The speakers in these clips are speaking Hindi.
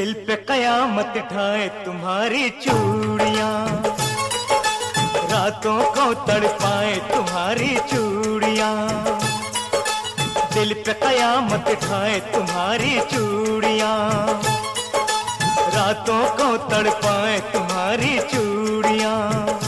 दिल पे कयामत ढाए तुम्हारी चूड़ियां, रातों को तड़पाए तुम्हारी चूड़ियां। दिल पे कयामत ढाए तुम्हारी चूड़ियां, रातों को तड़पाए तुम्हारी चूड़ियां।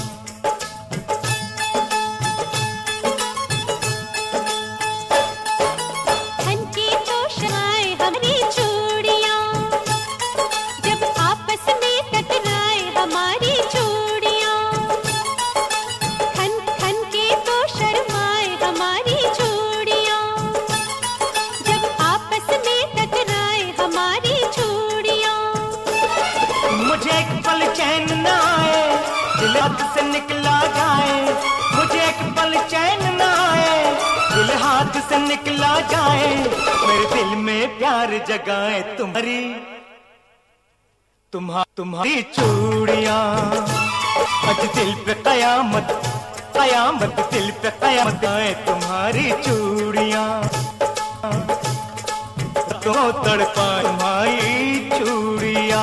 मुझे एक पल चैन न आए, दिल हाथ से निकला जाए। मुझे एक पल चैन न आए, दिल हाथ से निकला जाए। मेरे दिल में प्यार जगाए तुम्हारी चूड़ियां। आज दिल पे कयामत कयामत, दिल पे कयामत आए तुम्हारी चूड़ियां। तो तड़पा तुम्हारी चूड़ियां।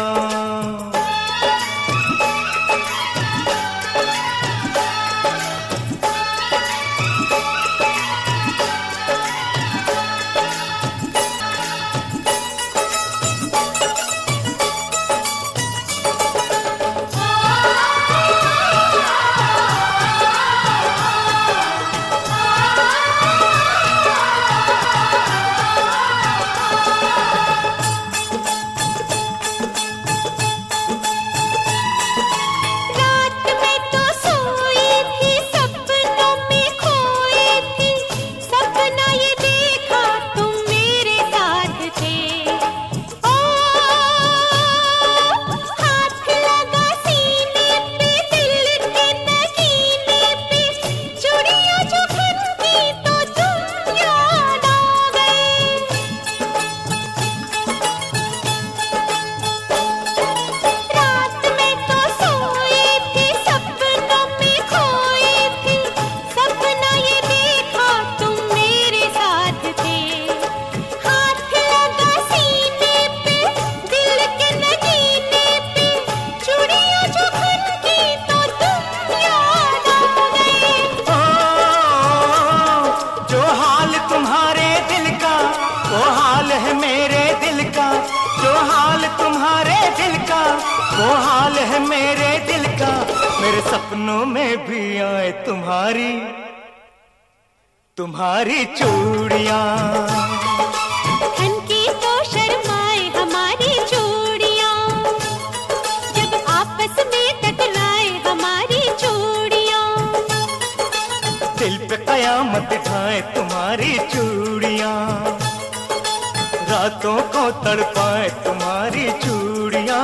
वो हाल है मेरे दिल का, जो हाल तुम्हारे दिल का, वो हाल है मेरे दिल का। मेरे सपनों में भी आए तुम्हारी चूड़ियां। खनकी तो शर्माए हमारी चूड़ियां, जब आपस में टकराए हमारी चूड़ियां। दिल पे कयामत ढाए तुम्हारी चूड़ियां, रातों को तड़पाए तुम्हारी चूड़ियां।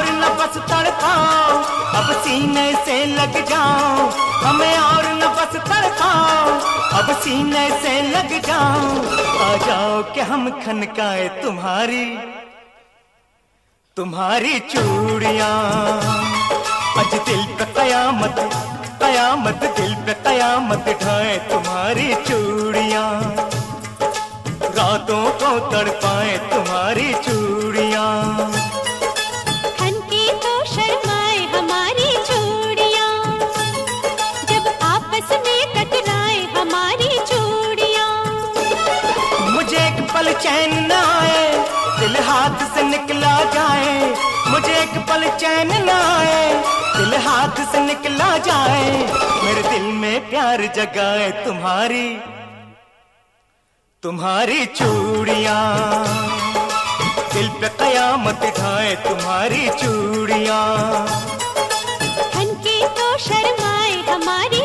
और न बस तड़पाओ, अब सीने से लग जाओ, हमें और न बस तड़पाओ, अब सीने से लग जाओ। आ जाओ कि हम खनकाए तुम्हारी चूड़ियां। आज दिल पे कयामत कयामत, दिल पे कयामत ढाए तुम्हारी चूड़ियां, रातों को तड़पाए तुम्हारी चूड़ियां। खनके तो शर्माए हमारी चूड़ियां, जब आपस में टकराए हमारी चूड़ियां। मुझे एक पल चैन न आए, दिल हाथ से निकला जाए, मुझे एक पल चैन न आए, दिल हाथ से निकला जाए। मेरे दिल में प्यार जगाए तुम्हारी चूड़ियां, दिल पे कयामत ढाए तुम्हारी चूड़ियां। खनके तो शर्माए हमारी